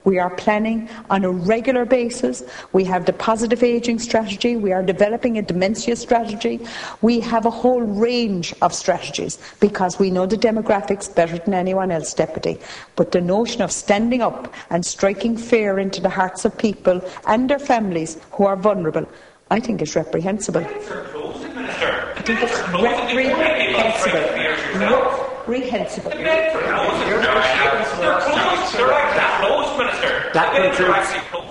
We are planning on a regular basis. We have the positive ageing strategy. We are developing a dementia strategy. We have a whole range of strategies because we know the demographics better than anyone else, Deputy. But the notion of standing up and striking fear into the hearts of people and their families who are vulnerable, I think is reprehensible. I think it's reprehensible. Reprehensible. They're closed, Minister. That concludes